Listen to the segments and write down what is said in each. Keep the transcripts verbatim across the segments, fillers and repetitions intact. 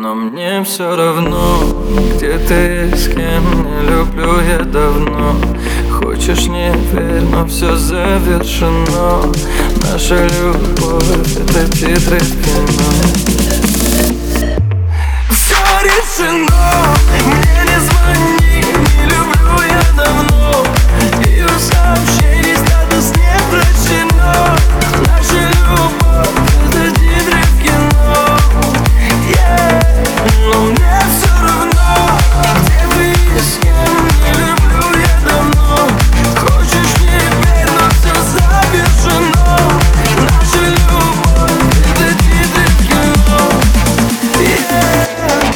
Но мне все равно, где ты и с кем. Не люблю я давно. Хочешь, не верь, но все завершено. Наша любовь — это титры в кино. Все решено, мне не звони. Не люблю я давно. Ее сообщений статус не прощено. Наша любовь — это титры в кино. Yeah. Но мне все равно, где ты и с кем. Не люблю я давно. Хочешь, не верь, но все завершено. Наша любовь — это титры в кино. Yeah.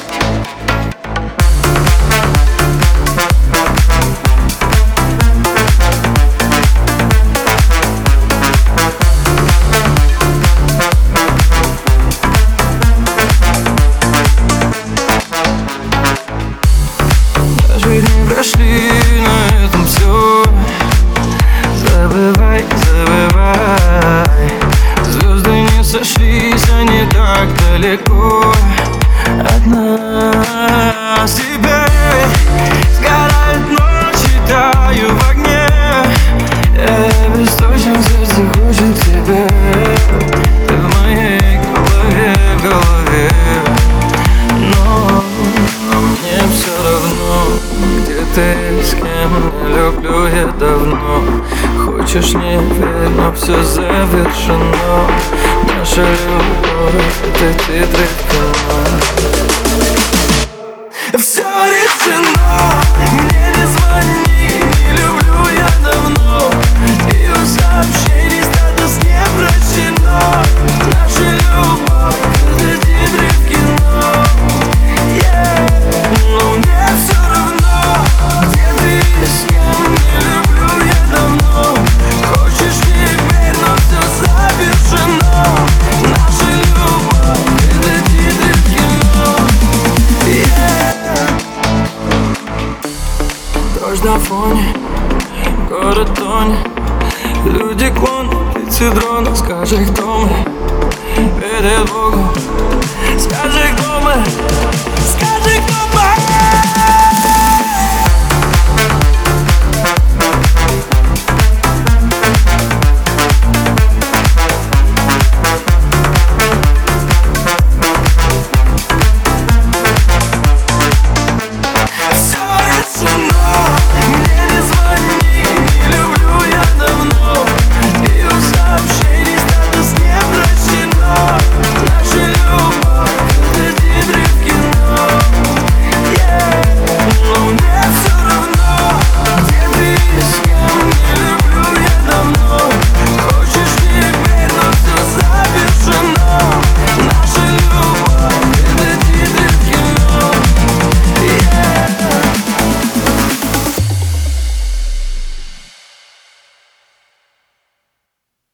Не прошли, на этом все. Забывай, забывай. Звезды не сошлись, они так далеко от нас. Теперь сгорает ночь, таю в огне. Я беспомощен, сердце хочет тебя. Ты в моей голове, в голове. Но, но мне все равно, где ты и с кем. Не люблю я давно. Хочешь, не верь, но все завершено. Наша любовь — это титры в кино. Все решено, мне не звони. Не люблю я давно. Ее сообщений статус не прощено. Наша любовь — это титры в кино. Yeah. Но мне все равно, где ты и с кем. Не люблю я давно. Хочешь, не верь, но все завершено. Наша любовь — это титры в кино. Yeah. Дождь на фоне, город тонет. Люди клон, птицы дрона. Скажи, кто мы перед Богом.